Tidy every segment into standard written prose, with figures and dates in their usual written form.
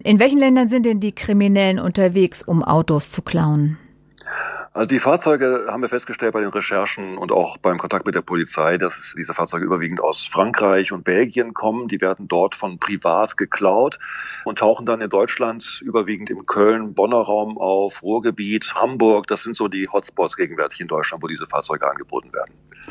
In welchen Ländern sind denn die Kriminellen unterwegs, um Autos zu klauen? Also die Fahrzeuge haben wir festgestellt bei den Recherchen und auch beim Kontakt mit der Polizei, dass diese Fahrzeuge überwiegend aus Frankreich und Belgien kommen. Die werden dort von privat geklaut und tauchen dann in Deutschland überwiegend im Köln-Bonner Raum auf, Ruhrgebiet, Hamburg. Das sind so die Hotspots gegenwärtig in Deutschland, wo diese Fahrzeuge angeboten werden.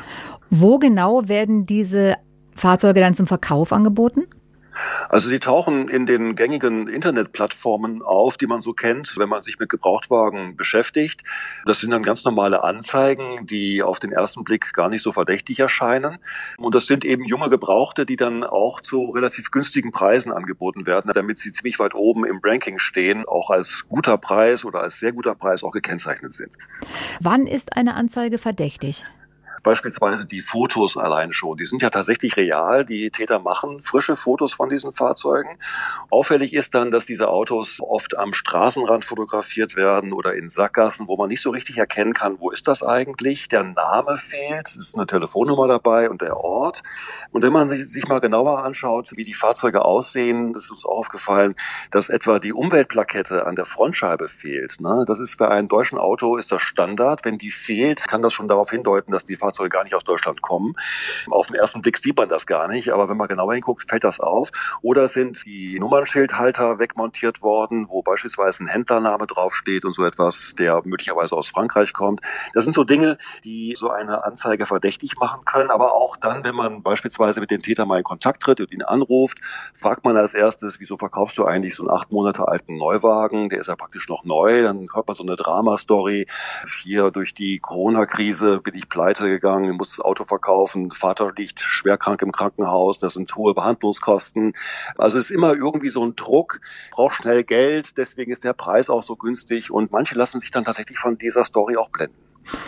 Wo genau werden diese Fahrzeuge dann zum Verkauf angeboten? Also sie tauchen in den gängigen Internetplattformen auf, die man so kennt, wenn man sich mit Gebrauchtwagen beschäftigt. Das sind dann ganz normale Anzeigen, die auf den ersten Blick gar nicht so verdächtig erscheinen. Und das sind eben junge Gebrauchte, die dann auch zu relativ günstigen Preisen angeboten werden, damit sie ziemlich weit oben im Ranking stehen, auch als guter Preis oder als sehr guter Preis auch gekennzeichnet sind. Wann ist eine Anzeige verdächtig? Beispielsweise die Fotos allein schon. Die sind ja tatsächlich real. Die Täter machen frische Fotos von diesen Fahrzeugen. Auffällig ist dann, dass diese Autos oft am Straßenrand fotografiert werden oder in Sackgassen, wo man nicht so richtig erkennen kann, wo ist das eigentlich. Der Name fehlt, es ist eine Telefonnummer dabei und der Ort. Und wenn man sich mal genauer anschaut, wie die Fahrzeuge aussehen, ist uns auch aufgefallen, dass etwa die Umweltplakette an der Frontscheibe fehlt. Das ist bei einem deutschen Auto ist das Standard. Wenn die fehlt, kann das schon darauf hindeuten, dass die Fahrzeuge gar nicht aus Deutschland kommen. Auf den ersten Blick sieht man das gar nicht, aber wenn man genauer hinguckt, fällt das auf. Oder sind die Nummernschildhalter wegmontiert worden, wo beispielsweise ein Händlername draufsteht und so etwas, der möglicherweise aus Frankreich kommt. Das sind so Dinge, die so eine Anzeige verdächtig machen können, aber auch dann, wenn man beispielsweise mit dem Täter mal in Kontakt tritt und ihn anruft, fragt man als erstes, wieso verkaufst du eigentlich so einen 8 Monate alten Neuwagen? Der ist ja praktisch noch neu. Dann hört man so eine Dramastory. Hier durch die Corona-Krise bin ich pleite gegangen, muss das Auto verkaufen, Vater liegt schwerkrank im Krankenhaus, das sind hohe Behandlungskosten. Also es ist immer irgendwie so ein Druck, braucht schnell Geld, deswegen ist der Preis auch so günstig und manche lassen sich dann tatsächlich von dieser Story auch blenden.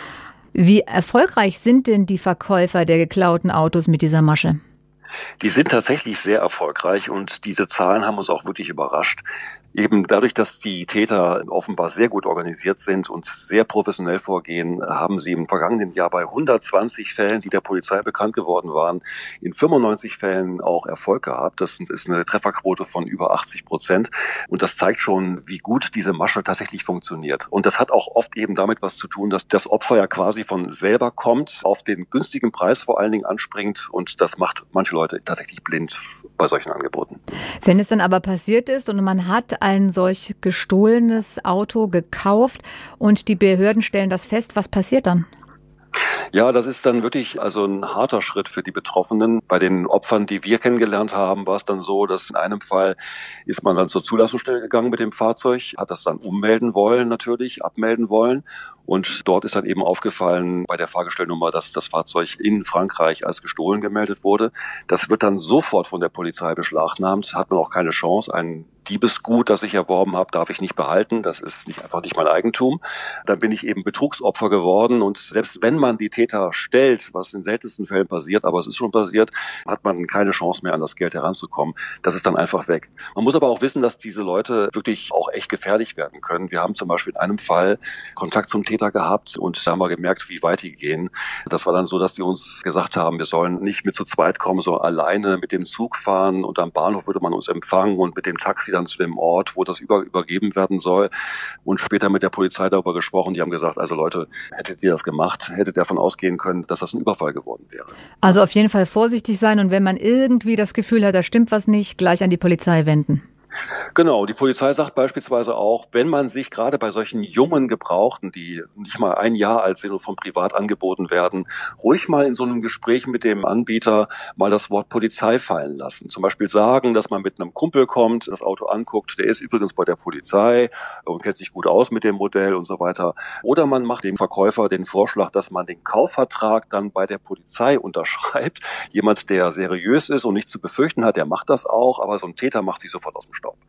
Wie erfolgreich sind denn die Verkäufer der geklauten Autos mit dieser Masche? Die sind tatsächlich sehr erfolgreich und diese Zahlen haben uns auch wirklich überrascht. Eben dadurch, dass die Täter offenbar sehr gut organisiert sind und sehr professionell vorgehen, haben sie im vergangenen Jahr bei 120 Fällen, die der Polizei bekannt geworden waren, in 95 Fällen auch Erfolg gehabt. Das ist eine Trefferquote von über 80%. Und das zeigt schon, wie gut diese Masche tatsächlich funktioniert. Und das hat auch oft eben damit was zu tun, dass das Opfer ja quasi von selber kommt, auf den günstigen Preis vor allen Dingen anspringt. Und das macht manche Leute tatsächlich blind bei solchen Angeboten. Wenn es dann aber passiert ist und man hat ein solch gestohlenes Auto gekauft und die Behörden stellen das fest, was passiert dann? Ja, das ist dann wirklich also ein harter Schritt für die Betroffenen. Bei den Opfern, die wir kennengelernt haben, war es dann so, dass in einem Fall ist man dann zur Zulassungsstelle gegangen mit dem Fahrzeug, hat das dann ummelden wollen natürlich, abmelden wollen. Und dort ist dann eben aufgefallen bei der Fahrgestellnummer, dass das Fahrzeug in Frankreich als gestohlen gemeldet wurde. Das wird dann sofort von der Polizei beschlagnahmt, hat man auch keine Chance. Ein Diebesgut, das ich erworben habe, darf ich nicht behalten. Das ist einfach nicht mein Eigentum. Dann bin ich eben Betrugsopfer geworden. Und selbst wenn man die Täter stellt, was in seltensten Fällen passiert, aber es ist schon passiert, hat man keine Chance mehr, an das Geld heranzukommen. Das ist dann einfach weg. Man muss aber auch wissen, dass diese Leute wirklich auch echt gefährlich werden können. Wir haben zum Beispiel in einem Fall Kontakt zum Täter gehabt und da haben wir gemerkt, wie weit die gehen. Das war dann so, dass die uns gesagt haben, wir sollen nicht mit zu zweit kommen, so alleine mit dem Zug fahren und am Bahnhof würde man uns empfangen und mit dem Taxi dann zu dem Ort, wo das übergeben werden soll und später mit der Polizei darüber gesprochen. Die haben gesagt, also Leute, hättet ihr das gemacht, hättet ihr davon ausgehen können, dass das ein Überfall geworden wäre. Also auf jeden Fall vorsichtig sein und wenn man irgendwie das Gefühl hat, da stimmt was nicht, gleich an die Polizei wenden. Genau, die Polizei sagt beispielsweise auch, wenn man sich gerade bei solchen jungen Gebrauchten, die nicht mal 1 Jahr alt sind und von privat angeboten werden, ruhig mal in so einem Gespräch mit dem Anbieter mal das Wort Polizei fallen lassen. Zum Beispiel sagen, dass man mit einem Kumpel kommt, das Auto anguckt, der ist übrigens bei der Polizei und kennt sich gut aus mit dem Modell und so weiter. Oder man macht dem Verkäufer den Vorschlag, dass man den Kaufvertrag dann bei der Polizei unterschreibt. Jemand, der seriös ist und nichts zu befürchten hat, der macht das auch, aber so ein Täter macht sich sofort aus dem Staub.